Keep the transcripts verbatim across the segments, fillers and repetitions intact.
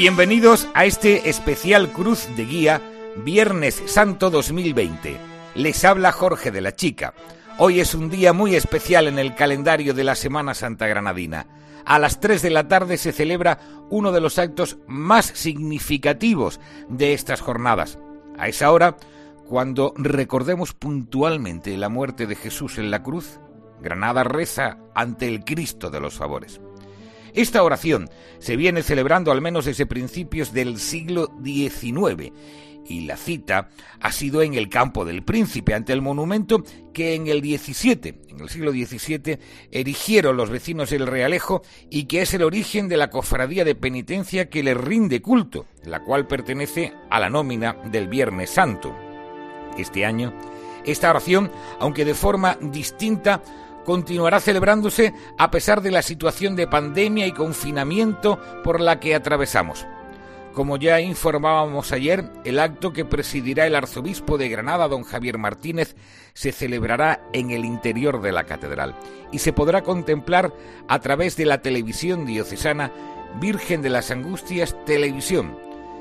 Bienvenidos a este especial Cruz de Guía, Viernes Santo dos mil veinte. Les habla Jorge de la Chica. Hoy es un día muy especial en el calendario de la Semana Santa granadina. A las tres de la tarde se celebra uno de los actos más significativos de estas jornadas. A esa hora, cuando recordemos puntualmente la muerte de Jesús en la cruz, Granada reza ante el Cristo de los Favores. Esta oración se viene celebrando al menos desde principios del siglo diecinueve y la cita ha sido en el Campo del Príncipe, ante el monumento que en el diecisiete, en el siglo diecisiete, erigieron los vecinos del Realejo y que es el origen de la cofradía de penitencia que le rinde culto, la cual pertenece a la nómina del Viernes Santo. Este año, esta oración, aunque de forma distinta, continuará celebrándose a pesar de la situación de pandemia y confinamiento por la que atravesamos. Como ya informábamos ayer, el acto que presidirá el arzobispo de Granada, don Javier Martínez, se celebrará en el interior de la catedral y se podrá contemplar a través de la televisión diocesana Virgen de las Angustias Televisión,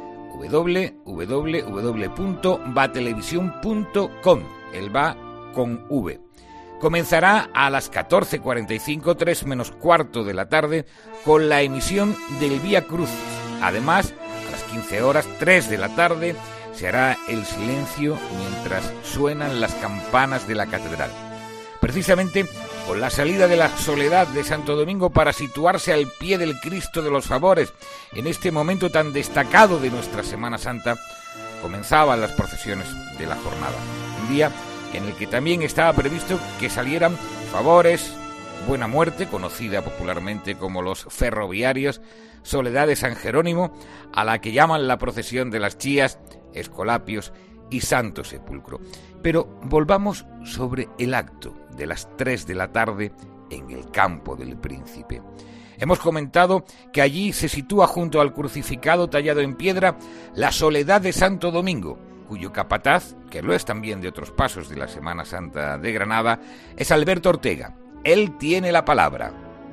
doble u doble u doble u punto va televisión punto com, el va con V. Comenzará a las catorce cuarenta y cinco, tres menos cuarto de la tarde, con la emisión del Vía Crucis. Además, a las quince horas, tres de la tarde, se hará el silencio mientras suenan las campanas de la catedral. Precisamente con la salida de la soledad de Santo Domingo para situarse al pie del Cristo de los Favores, en este momento tan destacado de nuestra Semana Santa, comenzaban las procesiones de la jornada. Un día en el que también estaba previsto que salieran Favores, Buena Muerte, conocida popularmente como los ferroviarios, Soledad de San Jerónimo, a la que llaman la procesión de las Chías, Escolapios y Santo Sepulcro. Pero volvamos sobre el acto de las tres de la tarde en el Campo del Príncipe. Hemos comentado que allí se sitúa junto al crucificado tallado en piedra la Soledad de Santo Domingo, cuyo capataz, que lo es también de otros pasos de la Semana Santa de Granada, es Alberto Ortega. Él tiene la palabra.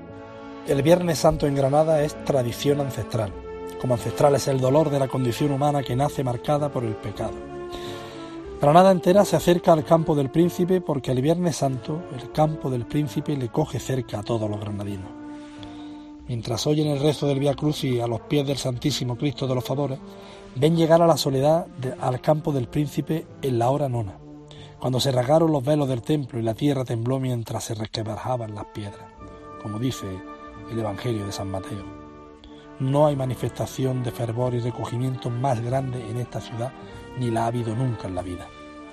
El Viernes Santo en Granada es tradición ancestral. Como ancestral es el dolor de la condición humana que nace marcada por el pecado. Granada entera se acerca al Campo del Príncipe porque el Viernes Santo, el Campo del Príncipe le coge cerca a todos los granadinos. Mientras oyen el rezo del Vía Crucis a los pies del Santísimo Cristo de los Favores, ven llegar a la soledad de, al Campo del Príncipe en la hora nona, cuando se rasgaron los velos del templo y la tierra tembló mientras se resquebrajaban las piedras, como dice el Evangelio de San Mateo. No hay manifestación de fervor y recogimiento más grande en esta ciudad, ni la ha habido nunca en la vida.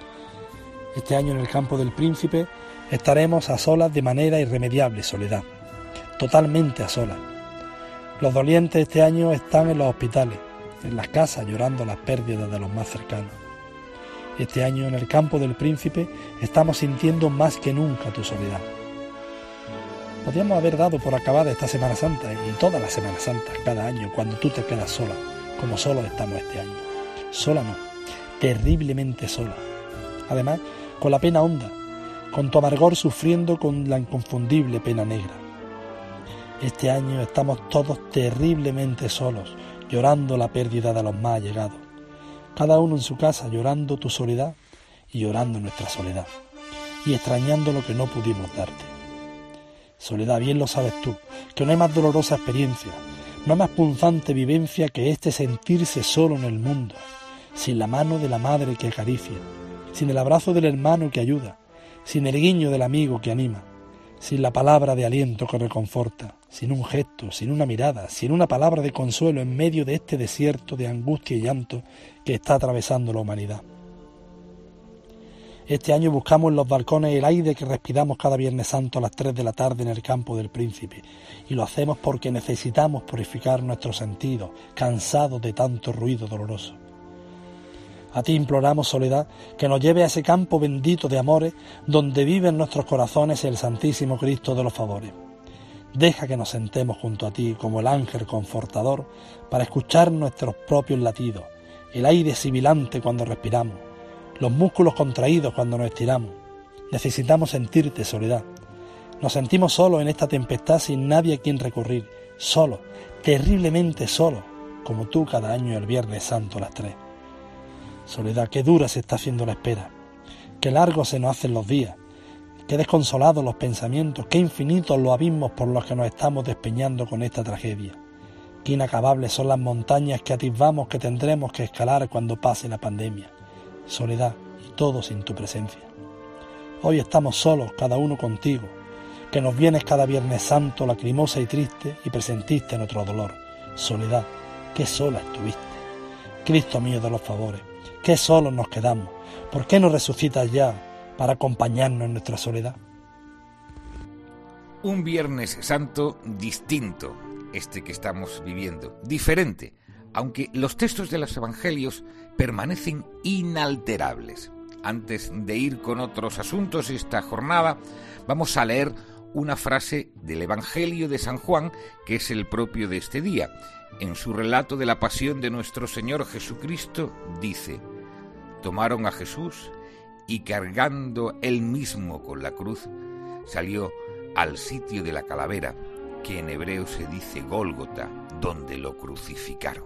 Este año en el Campo del Príncipe estaremos a solas de manera irremediable, soledad, totalmente a solas. Los dolientes este año están en los hospitales, en las casas llorando las pérdidas de los más cercanos. Este año en el Campo del Príncipe estamos sintiendo más que nunca tu soledad. Podríamos haber dado por acabada esta Semana Santa y todas las Semanas Santas cada año cuando tú te quedas sola, como solos estamos este año. Sola no, terriblemente sola. Además, con la pena honda, con tu amargor sufriendo con la inconfundible pena negra. Este año estamos todos terriblemente solos, llorando la pérdida de los más allegados. Cada uno en su casa llorando tu soledad y llorando nuestra soledad. Y extrañando lo que no pudimos darte. Soledad, bien lo sabes tú, que no hay más dolorosa experiencia, no hay más punzante vivencia que este sentirse solo en el mundo, sin la mano de la madre que acaricia, sin el abrazo del hermano que ayuda, sin el guiño del amigo que anima, sin la palabra de aliento que reconforta, sin un gesto, sin una mirada, sin una palabra de consuelo en medio de este desierto de angustia y llanto que está atravesando la humanidad. Este año buscamos en los balcones el aire que respiramos cada Viernes Santo a las tres de la tarde en el Campo del Príncipe, y lo hacemos porque necesitamos purificar nuestros sentidos, cansados de tanto ruido doloroso. A ti imploramos, soledad, que nos lleve a ese campo bendito de amores donde vive en nuestros corazones el Santísimo Cristo de los Favores. Deja que nos sentemos junto a ti como el ángel confortador para escuchar nuestros propios latidos, el aire sibilante cuando respiramos, los músculos contraídos cuando nos estiramos. Necesitamos sentirte, soledad. Nos sentimos solos en esta tempestad sin nadie a quien recurrir, solos, terriblemente solos, como tú cada año el Viernes Santo a las tres. Soledad, qué dura se está haciendo la espera, qué largos se nos hacen los días, qué desconsolados los pensamientos, qué infinitos los abismos por los que nos estamos despeñando con esta tragedia. Qué inacabables son las montañas que atisbamos que tendremos que escalar cuando pase la pandemia. Soledad, y todo sin tu presencia. Hoy estamos solos, cada uno contigo, que nos vienes cada Viernes Santo lacrimosa y triste y presentiste nuestro dolor. Soledad, qué sola estuviste. Cristo mío de los favores, qué solos nos quedamos. ¿Por qué no resucitas ya para acompañarnos en nuestra soledad? Un Viernes Santo distinto, este que estamos viviendo, diferente, aunque los textos de los evangelios permanecen inalterables. Antes de ir con otros asuntos esta jornada, vamos a leer una frase del Evangelio de San Juan, que es el propio de este día. En su relato de la pasión de nuestro Señor Jesucristo, dice: tomaron a Jesús y cargando él mismo con la cruz, salió al sitio de la calavera, que en hebreo se dice Gólgota, donde lo crucificaron.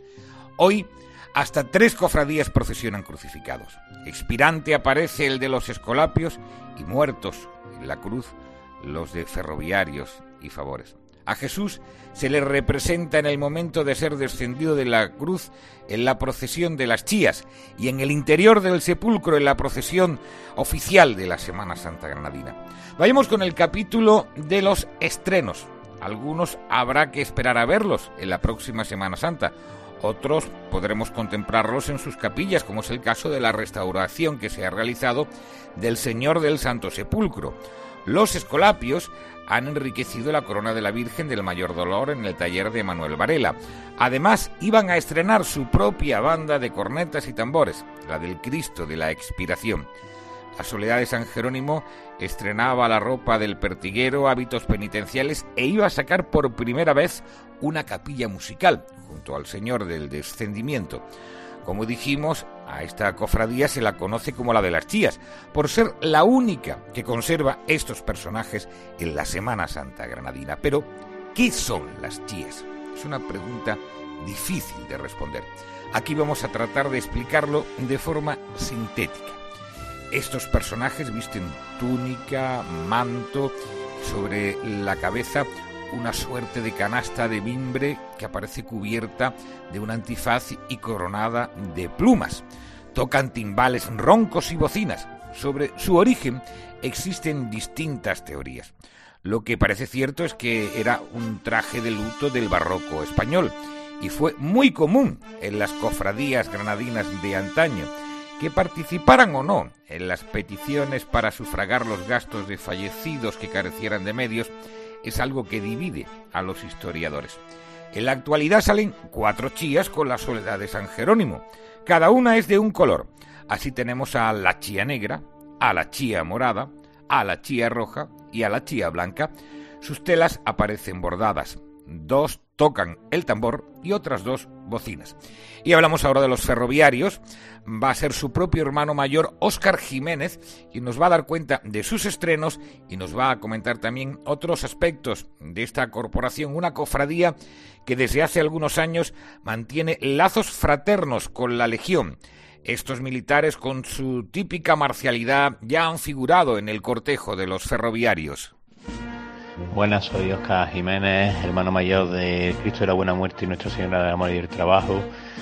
Hoy, hasta tres cofradías procesionan crucificados. Expirante aparece el de los Escolapios y muertos en la cruz los de Ferroviarios y Favores. A Jesús se le representa en el momento de ser descendido de la cruz en la procesión de las Chías y en el interior del sepulcro en la procesión oficial de la Semana Santa granadina. Vayamos con el capítulo de los estrenos. Algunos habrá que esperar a verlos en la próxima Semana Santa. Otros podremos contemplarlos en sus capillas, como es el caso de la restauración que se ha realizado del Señor del Santo Sepulcro. Los Escolapios han enriquecido la corona de la Virgen del Mayor Dolor en el taller de Manuel Varela. Además, iban a estrenar su propia banda de cornetas y tambores, la del Cristo de la Expiración. La Soledad de San Jerónimo estrenaba la ropa del pertiguero, hábitos penitenciales e iba a sacar por primera vez una capilla musical junto al Señor del Descendimiento. Como dijimos, a esta cofradía se la conoce como la de las Chías, por ser la única que conserva estos personajes en la Semana Santa granadina. Pero, ¿qué son las Chías? Es una pregunta difícil de responder. Aquí vamos a tratar de explicarlo de forma sintética. Estos personajes visten túnica, manto, sobre la cabeza una suerte de canasta de mimbre que aparece cubierta de un antifaz y coronada de plumas. Tocan timbales roncos y bocinas. Sobre su origen existen distintas teorías. Lo que parece cierto es que era un traje de luto del barroco español y fue muy común en las cofradías granadinas de antaño. Que participaran o no en las peticiones para sufragar los gastos de fallecidos que carecieran de medios es algo que divide a los historiadores. En la actualidad salen cuatro chías con la Soledad de San Jerónimo. Cada una es de un color. Así tenemos a la chía negra, a la chía morada, a la chía roja y a la chía blanca. Sus telas aparecen bordadas. Dos tocan el tambor y otras dos bocinas. Y hablamos ahora de los ferroviarios. Va a ser su propio hermano mayor, Óscar Jiménez, quien nos va a dar cuenta de sus estrenos y nos va a comentar también otros aspectos de esta corporación, una cofradía que desde hace algunos años mantiene lazos fraternos con la Legión. Estos militares, con su típica marcialidad, ya han figurado en el cortejo de los ferroviarios. Buenas, soy Óscar Jiménez, hermano mayor de Cristo de la Buena Muerte y Nuestra Señora del Amor y del Trabajo.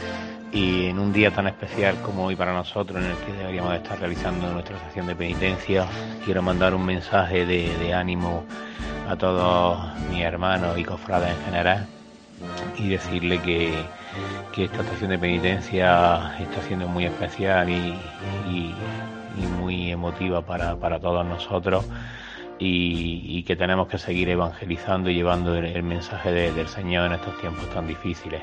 Y en un día tan especial como hoy para nosotros, en el que deberíamos estar realizando nuestra estación de penitencia, quiero mandar un mensaje de, de ánimo a todos mis hermanos y cofrades en general y decirle que, que esta estación de penitencia está siendo muy especial y, y, y muy emotiva para, para todos nosotros. Y, y que tenemos que seguir evangelizando y llevando el, el mensaje de, del Señor en estos tiempos tan difíciles.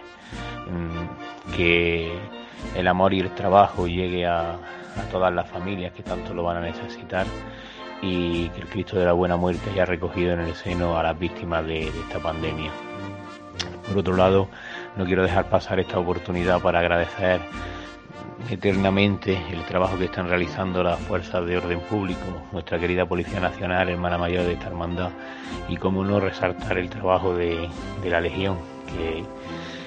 Que el amor y el trabajo llegue a, a todas las familias que tanto lo van a necesitar y que el Cristo de la Buena Muerte haya recogido en el seno a las víctimas de, de esta pandemia. Por otro lado, no quiero dejar pasar esta oportunidad para agradecer eternamente el trabajo que están realizando las fuerzas de orden público, nuestra querida Policía Nacional, hermana mayor de esta hermandad, y cómo no resaltar el trabajo de, de la Legión, que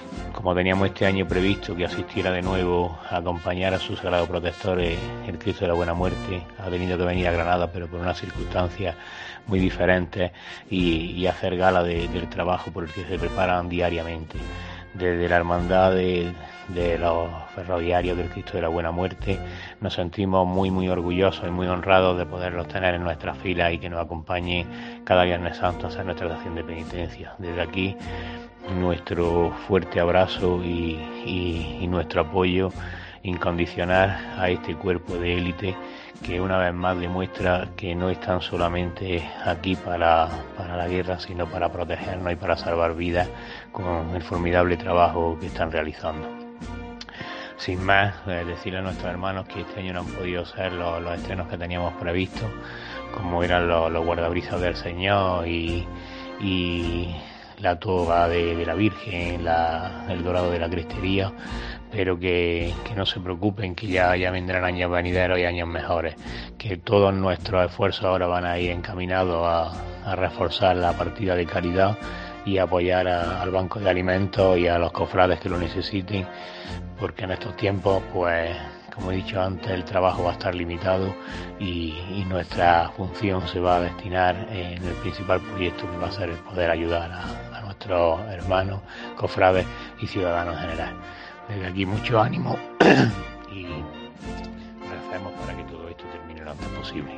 como teníamos este año previsto que asistiera de nuevo a acompañar a su sagrado protector, el Cristo de la Buena Muerte, ha tenido que venir a Granada, pero por unas circunstancias muy diferentes, y, y hacer gala de, del trabajo por el que se preparan diariamente. Desde la hermandad de, de los ferroviarios del Cristo de la Buena Muerte nos sentimos muy muy orgullosos y muy honrados de poderlos tener en nuestras filas y que nos acompañen cada Viernes Santo a hacer nuestra oración de penitencia. Desde aquí nuestro fuerte abrazo y, y, y nuestro apoyo incondicional a este cuerpo de élite que una vez más demuestra que no están solamente aquí para, para la guerra, sino para protegernos y para salvar vidas con el formidable trabajo que están realizando. Sin más, eh, decirle a nuestros hermanos que este año no han podido ser los, los estrenos que teníamos previstos, como eran los, los guardabrisas del Señor y, y la toga de, de la Virgen, la, el dorado de la crestería, pero que, que no se preocupen, que ya, ya vendrán años venideros y años mejores, que todos nuestros esfuerzos ahora van a ir encaminados a, a reforzar la partida de caridad y apoyar a, al banco de alimentos y a los cofrades que lo necesiten, porque en estos tiempos, pues, como he dicho antes, el trabajo va a estar limitado y, y nuestra función se va a destinar en el principal proyecto, que va a ser el poder ayudar a, a nuestros hermanos, cofrades y ciudadanos en general. Desde aquí mucho ánimo y recemos para que todo esto termine lo antes posible.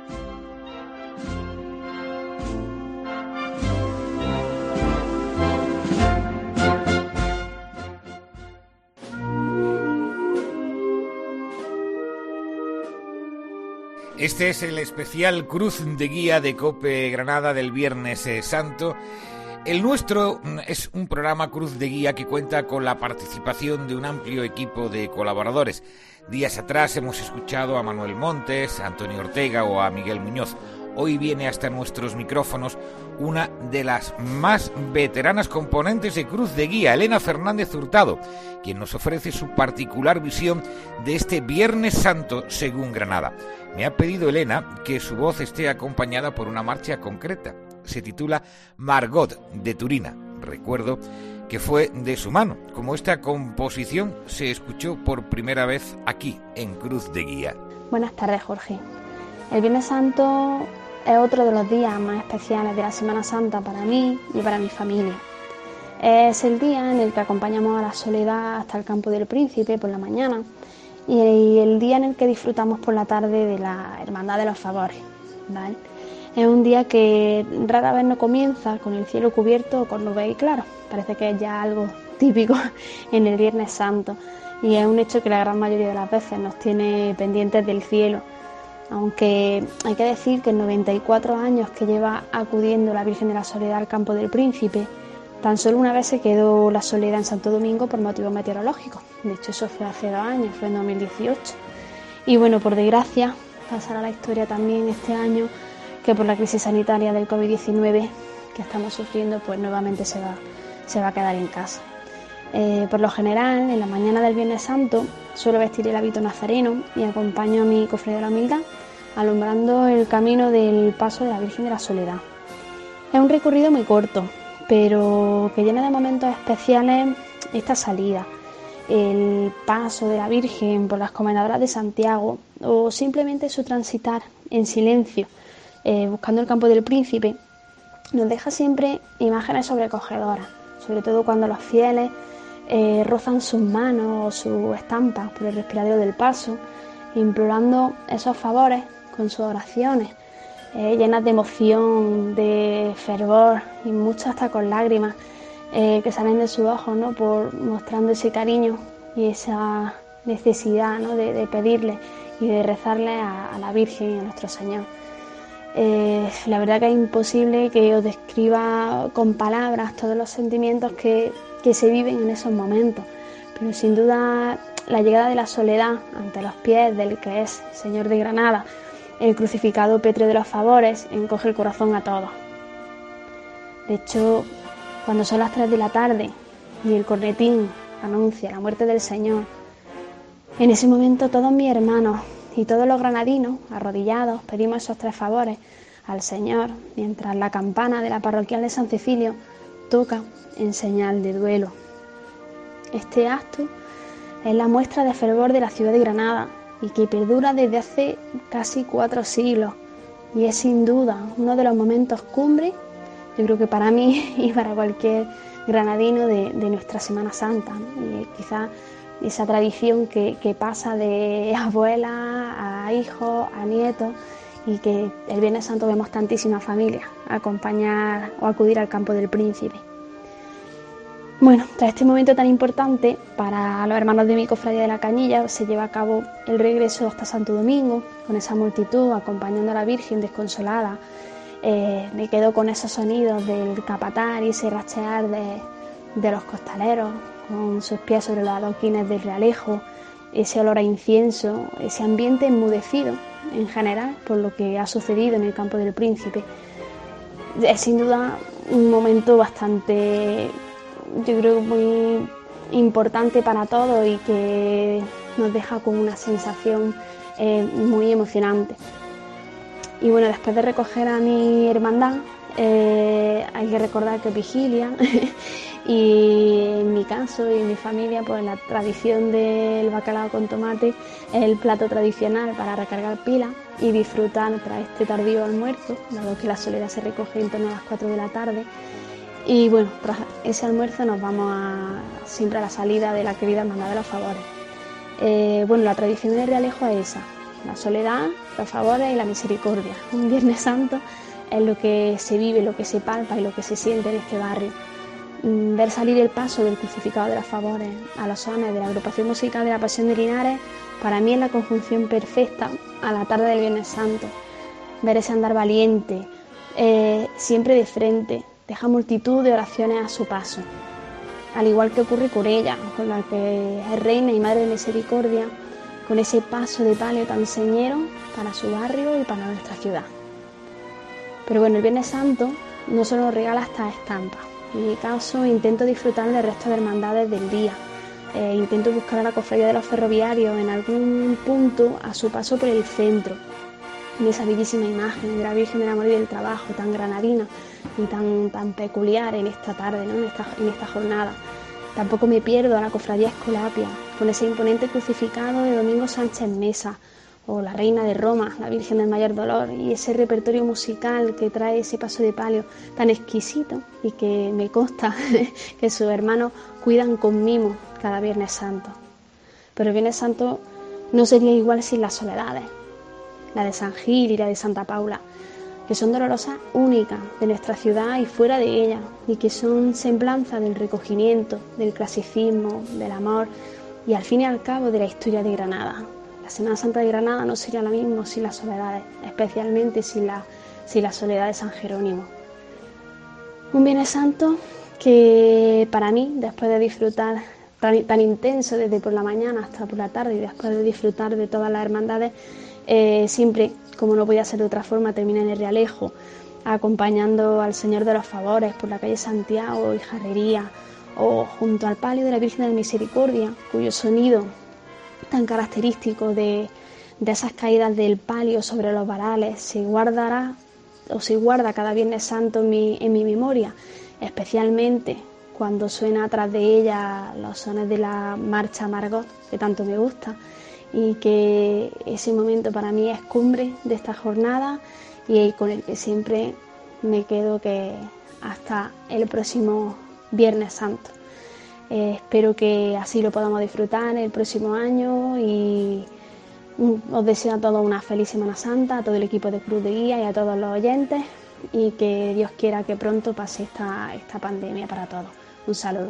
Este es el especial Cruz de Guía de COPE Granada del Viernes Santo. El nuestro es un programa Cruz de Guía que cuenta con la participación de un amplio equipo de colaboradores. Días atrás hemos escuchado a Manuel Montes, a Antonio Ortega o a Miguel Muñoz. Hoy viene hasta nuestros micrófonos una de las más veteranas componentes de Cruz de Guía, Elena Fernández Hurtado, quien nos ofrece su particular visión de este Viernes Santo según Granada. Me ha pedido Elena que su voz esté acompañada por una marcha concreta. Se titula Margot de Turina. Recuerdo que fue de su mano, como esta composición se escuchó por primera vez aquí, en Cruz de Guía. Buenas tardes, Jorge. El Viernes Santo es otro de los días más especiales de la Semana Santa para mí y para mi familia. Es el día en el que acompañamos a la Soledad hasta el Campo del Príncipe por la mañana y el día en el que disfrutamos por la tarde de la Hermandad de los Favores, ¿vale? Es un día que rara vez no comienza con el cielo cubierto o con nubes y claro. Parece que es ya algo típico en el Viernes Santo y es un hecho que la gran mayoría de las veces nos tiene pendientes del cielo. Aunque hay que decir que en noventa y cuatro años que lleva acudiendo la Virgen de la Soledad al Campo del Príncipe, tan solo una vez se quedó la Soledad en Santo Domingo por motivos meteorológicos. De hecho, eso fue hace dos años, fue en dos mil dieciocho. Y bueno, por desgracia, pasará a la historia también este año que por la crisis sanitaria del covid diecinueve que estamos sufriendo, pues nuevamente se va, se va a quedar en casa. Eh, por lo general, en la mañana del Viernes Santo, suelo vestir el hábito nazareno y acompaño a mi cofre de la humildad, alumbrando el camino del paso de la Virgen de la Soledad. Es un recorrido muy corto, pero que llena de momentos especiales esta salida. El paso de la Virgen por las Comendadoras de Santiago o simplemente su transitar en silencio, Eh, buscando el Campo del Príncipe, nos deja siempre imágenes sobrecogedoras, sobre todo cuando los fieles eh, rozan sus manos o sus estampas por el respiradero del paso, implorando esos favores con sus oraciones, eh, llenas de emoción, de fervor y muchas hasta con lágrimas eh, que salen de sus ojos, ¿no? Por mostrando ese cariño y esa necesidad, ¿no? de, de pedirle y de rezarle a, a la Virgen y a nuestro Señor. Eh, la verdad que es imposible que os describa con palabras todos los sentimientos que, que se viven en esos momentos, pero sin duda la llegada de la Soledad ante los pies del que es Señor de Granada, el crucificado Petro de los Favores, encoge el corazón a todos. De hecho, cuando son las tres de la tarde y el cornetín anuncia la muerte del Señor, en ese momento todos mis hermanos y todos los granadinos, arrodillados, pedimos esos tres favores al Señor, mientras la campana de la parroquial de San Cecilio toca en señal de duelo. Este acto es la muestra de fervor de la ciudad de Granada y que perdura desde hace casi cuatro siglos y es sin duda uno de los momentos cumbre, yo creo que para mí y para cualquier granadino de, de nuestra Semana Santa, y quizás esa tradición que, que pasa de abuela a hijos, a nietos, y que el Viernes Santo vemos tantísimas familias acompañar o acudir al Campo del Príncipe. Bueno, tras este momento tan importante para los hermanos de mi cofradía de la Cañilla, se lleva a cabo el regreso hasta Santo Domingo, con esa multitud acompañando a la Virgen desconsolada. Eh, me quedo con esos sonidos del capatán y ese rachear de, de los costaleros, con sus pies sobre los adoquines del Realejo, ese olor a incienso, ese ambiente enmudecido en general por lo que ha sucedido en el Campo del Príncipe. Es sin duda un momento bastante, yo creo, muy importante para todos y que nos deja con una sensación eh, muy emocionante. Y bueno, después de recoger a mi hermandad, eh, hay que recordar que es vigilia y en mi caso y en mi familia, pues la tradición del bacalao con tomate es el plato tradicional para recargar pilas y disfrutar tras este tardío almuerzo, dado que la soledad se recoge en torno a las cuatro de la tarde. Y bueno, tras ese almuerzo nos vamos a, siempre a la salida de la querida Hermandad de los Favores. Eh, bueno, la tradición del Realejo es esa: la soledad, los favores y la misericordia. Un Viernes Santo es lo que se vive, lo que se palpa y lo que se siente en este barrio. Ver salir el paso del crucificado de los Favores a los sones de la agrupación musical de la Pasión de Linares, para mí es la conjunción perfecta a la tarde del Viernes Santo. Ver ese andar valiente, eh, siempre de frente, deja multitud de oraciones a su paso. Al igual que ocurre con ella, con la que es reina y madre de misericordia, con ese paso de palio tan señero para su barrio y para nuestra ciudad. Pero bueno, el Viernes Santo no solo nos regala estas estampas. En mi caso intento disfrutar del resto de hermandades del día. Eh, intento buscar a la cofradía de los ferroviarios en algún punto a su paso por el centro. En esa bellísima imagen de la Virgen del Amor y del Trabajo, tan granadina y tan, tan peculiar en esta tarde, ¿no? en, esta, en esta jornada. Tampoco me pierdo a la cofradía Escolapia, con ese imponente crucificado de Domingo Sánchez Mesa, o la Reina de Roma, la Virgen del Mayor Dolor, y ese repertorio musical que trae ese paso de palio tan exquisito y que me consta que sus hermanos cuidan con mimo cada Viernes Santo. Pero el Viernes Santo no sería igual sin las soledades, la de San Gil y la de Santa Paula, que son dolorosas únicas de nuestra ciudad y fuera de ella, y que son semblanza del recogimiento, del clasicismo, del amor y al fin y al cabo de la historia de Granada. La Semana Santa de Granada no sería la misma sin las soledades, especialmente sin la, sin la soledad de San Jerónimo. Un Viernes Santo que para mí, después de disfrutar tan, tan intenso desde por la mañana hasta por la tarde y después de disfrutar de todas las hermandades, eh, siempre, como no podía ser de otra forma, termina en el Realejo, acompañando al Señor de los Favores por la calle Santiago y Jarrería, o junto al palio de la Virgen de la Misericordia, cuyo sonido tan característico de, de esas caídas del palio sobre los varales se guardará o se guarda cada Viernes Santo en mi, en mi memoria, especialmente cuando suena atrás de ella los sones de la marcha Margot, que tanto me gusta, y que ese momento para mí es cumbre de esta jornada y con el que siempre me quedo que hasta el próximo Viernes Santo. Eh, espero que así lo podamos disfrutar el próximo año y os deseo a todos una feliz Semana Santa, a todo el equipo de Cruz de Guía y a todos los oyentes, y que Dios quiera que pronto pase esta, esta pandemia para todos. Un saludo.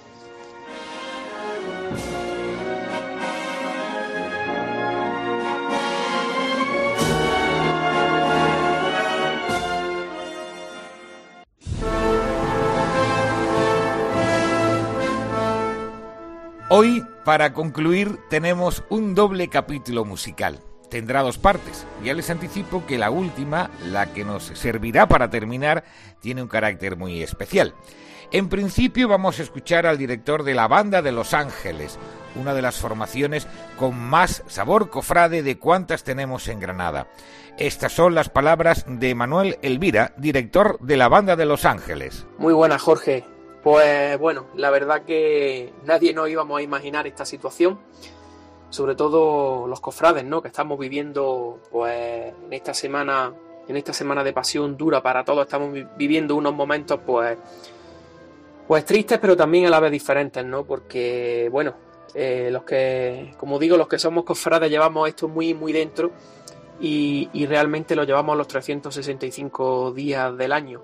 Hoy, para concluir, tenemos un doble capítulo musical. Tendrá dos partes. Ya les anticipo que la última, la que nos servirá para terminar, tiene un carácter muy especial. En principio vamos a escuchar al director de la Banda de Los Ángeles, una de las formaciones con más sabor cofrade de cuantas tenemos en Granada. Estas son las palabras de Manuel Elvira, director de la Banda de Los Ángeles. Muy buenas, Jorge. Pues bueno, la verdad que nadie nos íbamos a imaginar esta situación, sobre todo los cofrades, ¿no? Que estamos viviendo pues en esta semana, en esta semana de pasión dura para todos, estamos viviendo unos momentos pues, pues tristes, pero también a la vez diferentes, ¿no? Porque bueno, eh, los que, como digo, los que somos cofrades llevamos esto muy muy dentro y, y realmente lo llevamos los trescientos sesenta y cinco días del año.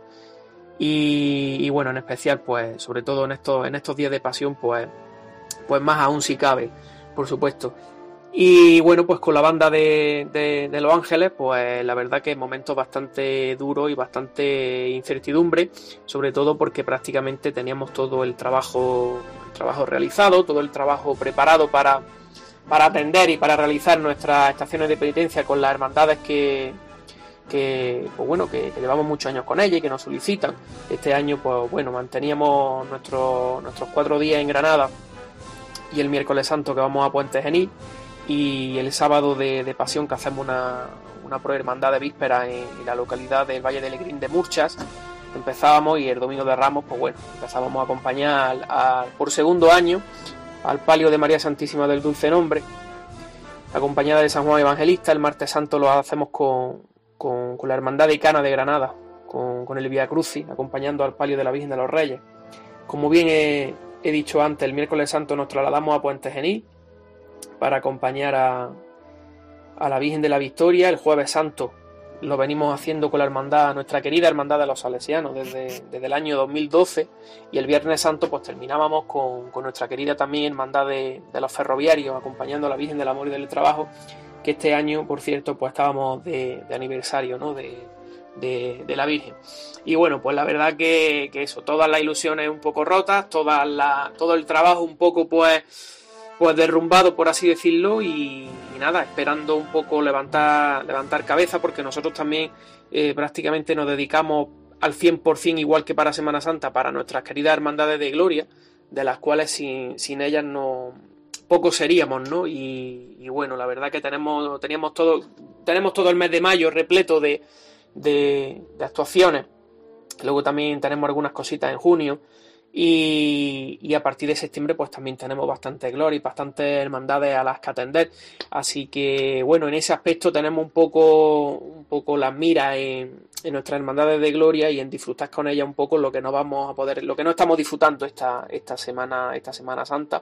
Y, y bueno, en especial, pues, sobre todo en estos, en estos días de pasión, pues, pues más aún si cabe, por supuesto. Y bueno, pues con la banda de, de, de Los Ángeles, pues la verdad que momentos bastante duros y bastante incertidumbre, sobre todo porque prácticamente teníamos todo el trabajo, el trabajo realizado, todo el trabajo preparado para, para atender y para realizar nuestras estaciones de penitencia con las hermandades que que pues bueno que, que llevamos muchos años con ella y que nos solicitan. Este año pues bueno manteníamos nuestro, nuestros cuatro días en Granada y el miércoles santo que vamos a Puente Genil y el sábado de, de pasión que hacemos una, una prohermandad de víspera en, en la localidad del Valle de Legrín de Murchas. Empezábamos y el domingo de Ramos pues bueno empezábamos a acompañar a, a, por segundo año al palio de María Santísima del Dulce Nombre acompañada de San Juan Evangelista. El martes santo lo hacemos con Con, con la Hermandad de Cana de Granada, con, con el Vía Crucis, acompañando al palio de la Virgen de los Reyes. Como bien he, he dicho antes, el miércoles santo nos trasladamos a Puente Genil para acompañar a, a la Virgen de la Victoria. El jueves santo lo venimos haciendo con la hermandad, nuestra querida Hermandad de los Salesianos, desde, desde el año dos mil doce, y el viernes santo pues terminábamos con, con nuestra querida también Hermandad de, de los Ferroviarios, acompañando a la Virgen del Amor y del Trabajo, que este año, por cierto, pues estábamos de, de aniversario, ¿no? de, de, de la Virgen. Y bueno, pues la verdad que, que eso, todas las ilusiones un poco rotas, todas la, todo el trabajo un poco pues, pues derrumbado, por así decirlo, y, y nada, esperando un poco levantar, levantar cabeza, porque nosotros también eh, prácticamente nos dedicamos al cien por ciento, igual que para Semana Santa, para nuestras queridas hermandades de gloria, de las cuales sin, sin ellas no... poco seríamos, ¿no? Y, y bueno, la verdad que tenemos teníamos todo tenemos todo el mes de mayo repleto de, de, de actuaciones. Luego también tenemos algunas cositas en junio y, y a partir de septiembre pues también tenemos bastante gloria y bastantes hermandades a las que atender. Así que bueno, en ese aspecto tenemos un poco un poco las miras en, en nuestras hermandades de gloria y en disfrutar con ellas un poco lo que no vamos a poder, lo que no estamos disfrutando esta, esta semana, esta Semana Santa.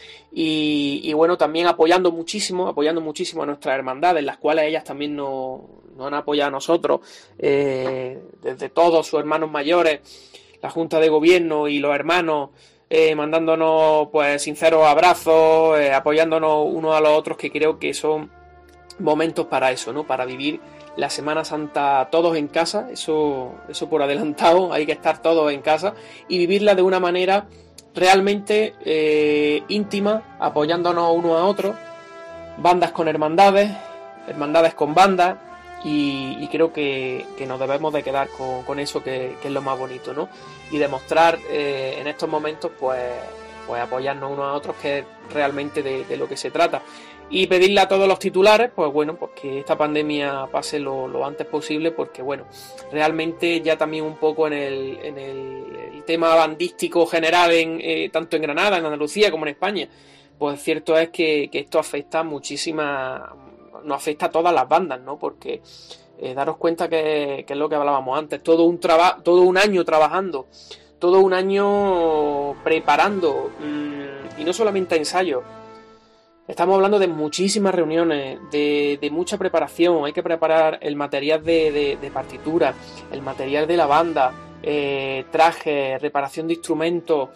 Y, y bueno, también apoyando muchísimo, apoyando muchísimo a nuestras hermandades, las cuales ellas también nos, nos han apoyado a nosotros, eh, desde todos sus hermanos mayores, la Junta de Gobierno y los hermanos, eh, mandándonos pues sinceros abrazos, eh, apoyándonos unos a los otros, que creo que son momentos para eso, ¿no? Para vivir la Semana Santa todos en casa, eso, eso por adelantado, hay que estar todos en casa y vivirla de una manera realmente eh, íntima, apoyándonos unos a otros, bandas con hermandades, hermandades con bandas, y, y creo que, que nos debemos de quedar con, con eso que, que es lo más bonito, ¿no? Y demostrar eh, en estos momentos pues, pues apoyarnos unos a otros, que es realmente de, de lo que se trata. Y pedirle a todos los titulares, pues bueno, pues que esta pandemia pase lo, lo antes posible, porque bueno, realmente ya también un poco en el, en el, el tema bandístico general, en, eh, tanto en Granada, en Andalucía como en España, pues cierto es que, que esto afecta muchísimas, nos afecta a todas las bandas, ¿no? Porque eh, daros cuenta que, que es lo que hablábamos antes, todo un traba, todo un año trabajando, todo un año preparando, mmm, y no solamente ensayos. Estamos hablando de muchísimas reuniones, de, de mucha preparación. Hay que preparar el material de, de, de partitura, el material de la banda, eh, trajes, reparación de instrumentos.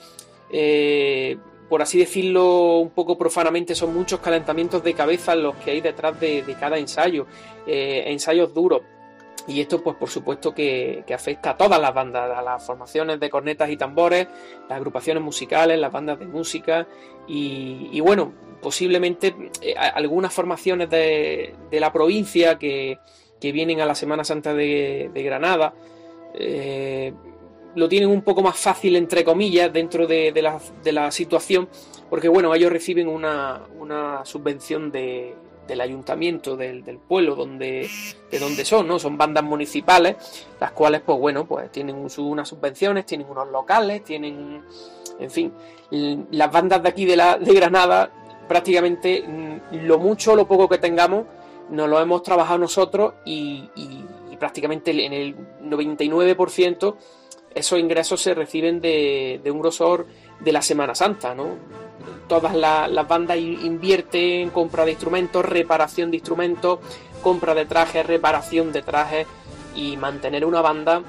Eh, por así decirlo un poco profanamente, son muchos calentamientos de cabeza los que hay detrás de, de cada ensayo. Eh, ensayos duros. Y esto, pues por supuesto que, que afecta a todas las bandas, a las formaciones de cornetas y tambores, las agrupaciones musicales, las bandas de música y, y bueno, posiblemente eh, algunas formaciones de, de la provincia que, que vienen a la Semana Santa de, de Granada, eh, lo tienen un poco más fácil, entre comillas, dentro de, de, la, de la situación, porque bueno, ellos reciben una, una subvención de del ayuntamiento del, del pueblo donde, de donde son, ¿no? Son bandas municipales, las cuales, pues bueno, pues tienen unas subvenciones, tienen unos locales, tienen, en fin, las bandas de aquí de, la, de Granada, prácticamente lo mucho o lo poco que tengamos, nos lo hemos trabajado nosotros y, y, y prácticamente en el noventa y nueve por ciento esos ingresos se reciben de, de un grosor de la Semana Santa, ¿no? Todas la, las bandas invierten en compra de instrumentos, reparación de instrumentos, compra de trajes, reparación de trajes, y mantener una banda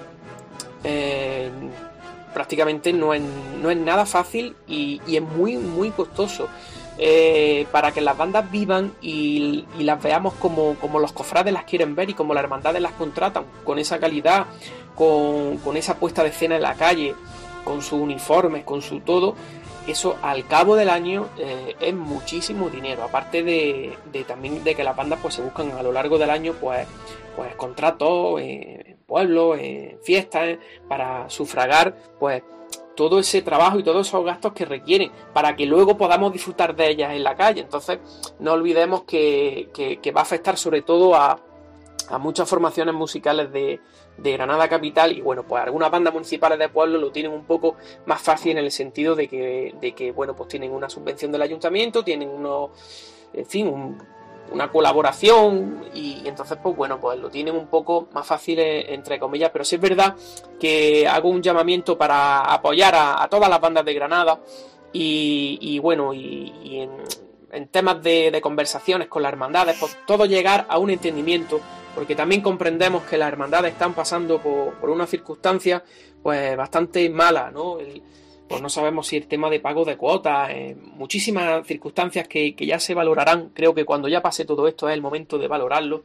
eh, prácticamente no es, no es nada fácil y, y es muy, muy costoso. Eh, para que las bandas vivan y, y las veamos como, como los cofrades las quieren ver y como las hermandades las contratan, con esa calidad, con, con esa puesta de escena en la calle, con sus uniformes, con su todo, eso al cabo del año eh, es muchísimo dinero, aparte de, de también de que las bandas pues se buscan a lo largo del año pues, pues contratos eh, en pueblos, en fiestas, eh, para sufragar pues todo ese trabajo y todos esos gastos que requieren para que luego podamos disfrutar de ellas en la calle. Entonces no olvidemos que, que, que va a afectar sobre todo a, a muchas formaciones musicales de, de Granada capital, y bueno, pues algunas bandas municipales de pueblo lo tienen un poco más fácil en el sentido de que, de que bueno, pues tienen una subvención del ayuntamiento, tienen unos, en fin, un, una colaboración, y, y entonces pues bueno, pues lo tienen un poco más fácil entre comillas, pero sí es verdad que hago un llamamiento para apoyar a, a todas las bandas de Granada y, y bueno, y, y en, en temas de, de conversaciones con las hermandades, pues todo llegar a un entendimiento, porque también comprendemos que las hermandades están pasando por, por unas circunstancias pues bastante malas, ¿no? El, pues no sabemos si el tema de pago de cuotas, eh, muchísimas circunstancias que, que ya se valorarán. Creo que cuando ya pase todo esto es el momento de valorarlo,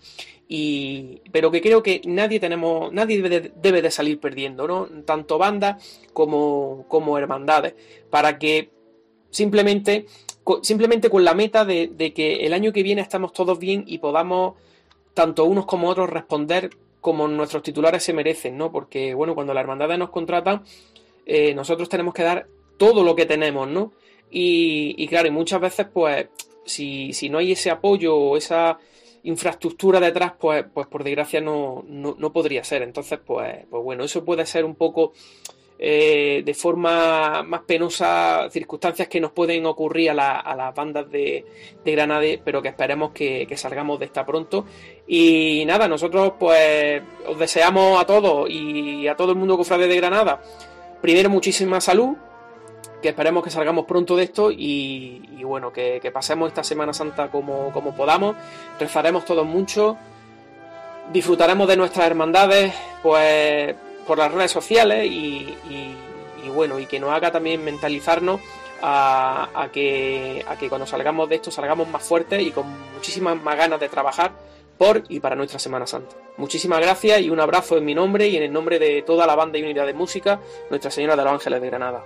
y pero que creo que nadie tenemos, nadie debe de, debe de salir perdiendo, ¿no? Tanto bandas como, como hermandades, para que simplemente, simplemente con la meta de, de que el año que viene estamos todos bien y podamos, tanto unos como otros, responder como nuestros titulares se merecen, ¿no? Porque, bueno, cuando las hermandades nos contratan, eh, nosotros tenemos que dar todo lo que tenemos, ¿no? Y, y claro, y muchas veces, pues, si, si no hay ese apoyo o esa infraestructura detrás, pues, pues por desgracia no, no, no podría ser. Entonces, pues, pues bueno, eso puede ser un poco eh, de forma más penosa circunstancias que nos pueden ocurrir a, la, a las bandas de, de Granada, pero que esperemos que, que salgamos de esta pronto. Y nada, nosotros pues os deseamos a todos y a todo el mundo cofrade de Granada, primero muchísima salud, que esperemos que salgamos pronto de esto y, y bueno, que, que pasemos esta Semana Santa como, como podamos, rezaremos todos mucho, disfrutaremos de nuestras hermandades pues por las redes sociales y, y, y bueno, y que nos haga también mentalizarnos a, a, que, a que cuando salgamos de esto salgamos más fuertes y con muchísimas más ganas de trabajar por y para nuestra Semana Santa. Muchísimas gracias y un abrazo en mi nombre y en el nombre de toda la banda y unidad de música Nuestra Señora de los Ángeles de Granada.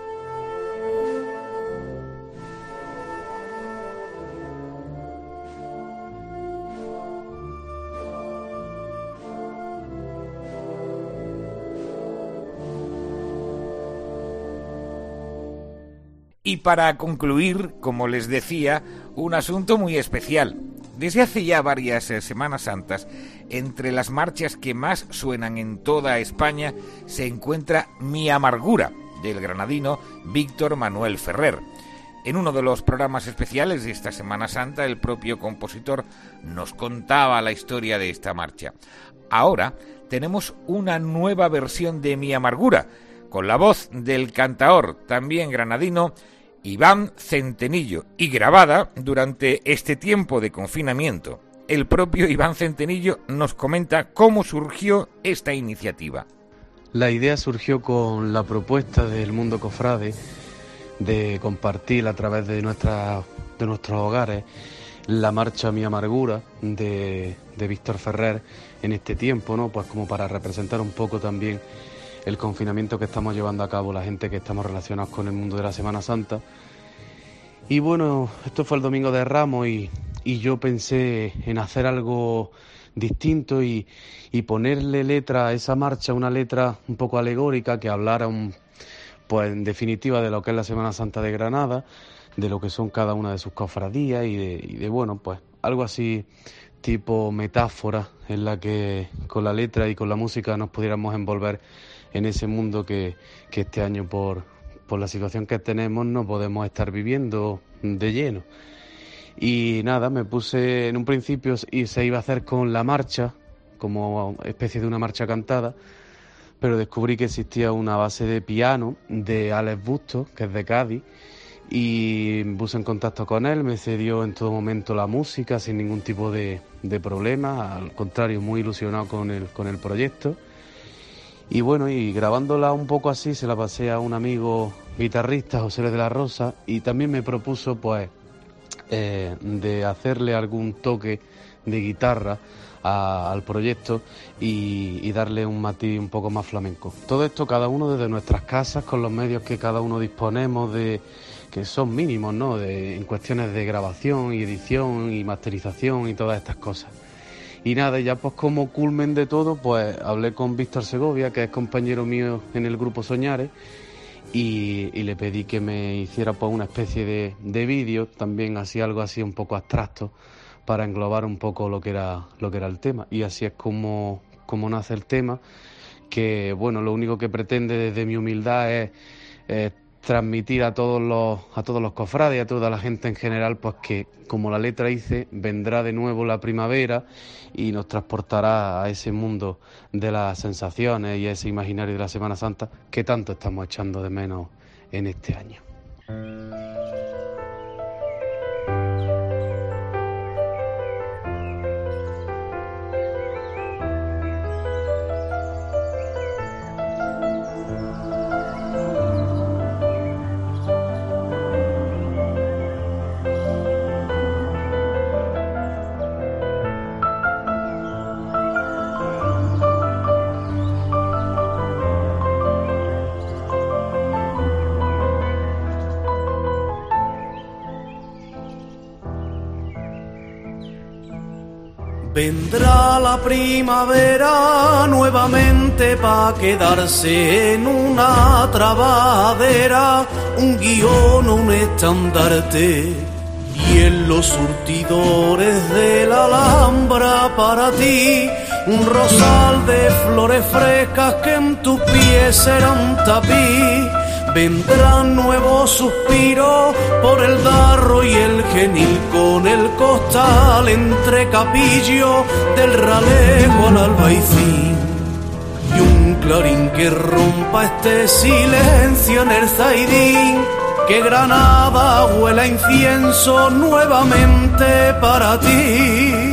Y para concluir, como les decía, un asunto muy especial. Desde hace ya varias eh, Semanas Santas, entre las marchas que más suenan en toda España se encuentra Mi Amargura, del granadino Víctor Manuel Ferrer. En uno de los programas especiales de esta Semana Santa, el propio compositor nos contaba la historia de esta marcha. Ahora tenemos una nueva versión de Mi Amargura, con la voz del cantaor, también granadino, Iván Centenillo, y grabada durante este tiempo de confinamiento. El propio Iván Centenillo nos comenta cómo surgió esta iniciativa. La idea surgió con la propuesta del mundo cofrade de compartir a través de, nuestra, de nuestros hogares la marcha Mi Amargura de, de Víctor Ferrer en este tiempo, ¿no? Pues como para representar un poco también el confinamiento que estamos llevando a cabo la gente que estamos relacionados con el mundo de la Semana Santa. Y bueno, esto fue el Domingo de Ramos y, y yo pensé en hacer algo distinto y, y ponerle letra a esa marcha, una letra un poco alegórica que hablara un, pues en definitiva de lo que es la Semana Santa de Granada, de lo que son cada una de sus cofradías y de, y de bueno, pues algo así tipo metáfora en la que con la letra y con la música nos pudiéramos envolver en ese mundo que, que este año por, por la situación que tenemos no podemos estar viviendo de lleno. Y nada, me puse en un principio y se iba a hacer con la marcha, como especie de una marcha cantada, pero descubrí que existía una base de piano de Alex Bustos, que es de Cádiz, y me puse en contacto con él, me cedió en todo momento la música sin ningún tipo de, de problema, al contrario, muy ilusionado con el, con el proyecto. Y bueno, y grabándola un poco así se la pasé a un amigo guitarrista, José de la Rosa, y también me propuso pues eh, de hacerle algún toque de guitarra a, al proyecto y, y darle un matiz un poco más flamenco. Todo esto cada uno desde nuestras casas, con los medios que cada uno disponemos, de que son mínimos, ¿no? De, en cuestiones de grabación y edición y masterización y todas estas cosas. Y nada, ya pues como culmen de todo, pues hablé con Víctor Segovia, que es compañero mío en el grupo Soñares, y, y le pedí que me hiciera pues una especie de, de vídeo, también así algo así un poco abstracto, para englobar un poco lo que era lo que era el tema. Y así es como, como nace el tema, que bueno, lo único que pretende desde mi humildad es eh, transmitir a todos los a todos los cofrades y a toda la gente en general, pues que, como la letra dice, vendrá de nuevo la primavera y nos transportará a ese mundo de las sensaciones y a ese imaginario de la Semana Santa que tanto estamos echando de menos en este año. Vendrá la primavera nuevamente pa' quedarse en una trabadera, un guión o un estandarte, y en los surtidores de la Alhambra para ti un rosal de flores frescas que en tus pies serán tapiz. Vendrán nuevos suspiros por el Darro y el Genil, con el costal entre capillo del Ralejo al Albaicín, y un clarín que rompa este silencio en el Zaidín, que Granada huela incienso nuevamente para ti.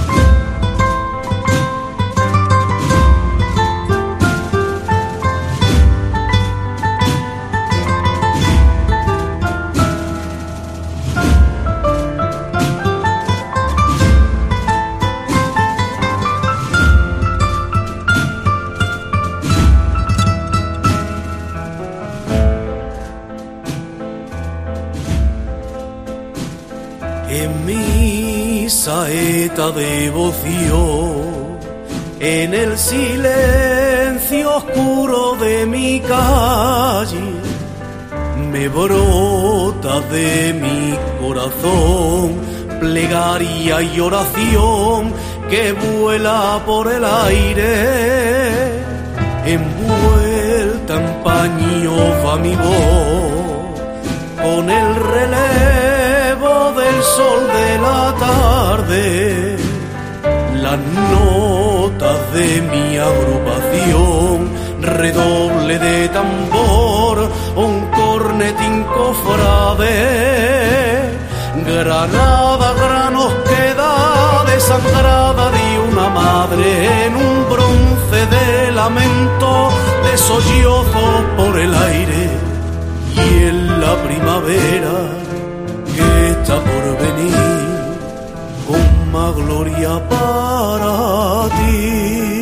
En mi saeta devoción, en el silencio oscuro de mi calle, me brota de mi corazón plegaria y oración que vuela por el aire. Envuelta en paño va mi voz, con el relevo del sol de la tarde, las notas de mi agrupación, redoble de tambor, un cornetín cofrade. Granada, granos queda desangrada de una madre en un bronce de lamento, de sollozo por el aire, y en la primavera que está por venir con más gloria para ti.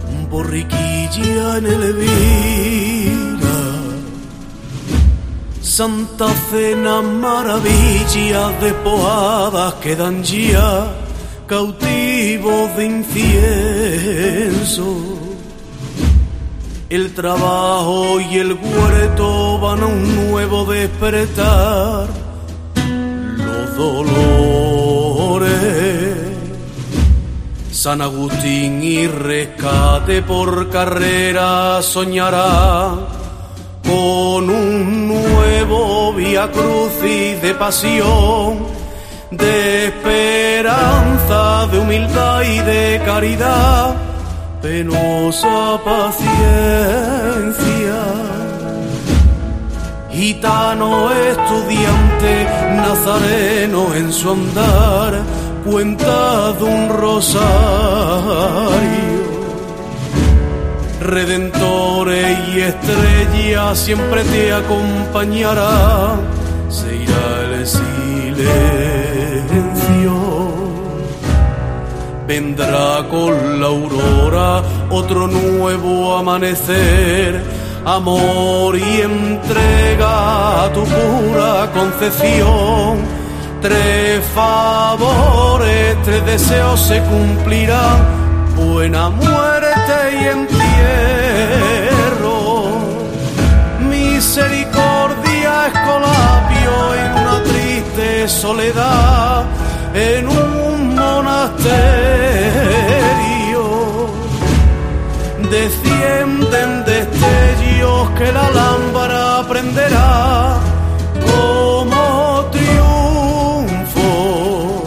Borriquilla en el Elvira, Santa Cena, maravillas despojadas quedan ya cautivos de incienso. El trabajo y el huerto van a un nuevo despertar. Los dolores, San Agustín y Rescate por carrera soñará con un nuevo vía crucis de pasión, de esperanza, de humildad y de caridad, penosa paciencia. Gitano estudiante, nazareno en su andar, cuenta de un rosario. Redentores y estrellas siempre te acompañará, se irá el silencio. Vendrá con la aurora otro nuevo amanecer, amor y entrega a tu pura concepción. Tres favores, tres deseos se cumplirán, buena muerte y entierro. Misericordia, escolapio en una triste soledad, en un monasterio. Descienden destellos que la lámpara prenderá como triunfo.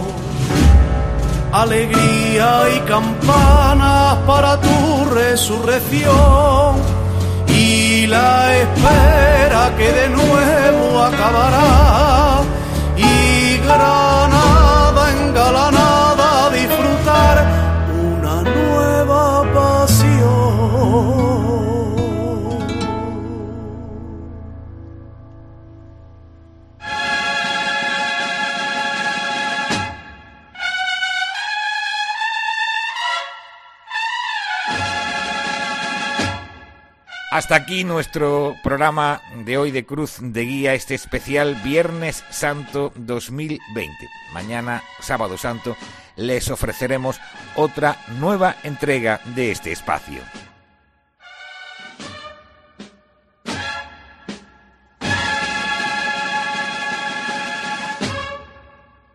Alegría y campanas para tu resurrección, y la espera que de nuevo acabará, y Granada engalanada a disfrutar una nueva pasión. Hasta aquí nuestro programa de hoy de Cruz de Guía, este especial Viernes Santo dos mil veinte. Mañana, Sábado Santo, les ofreceremos otra nueva entrega de este espacio.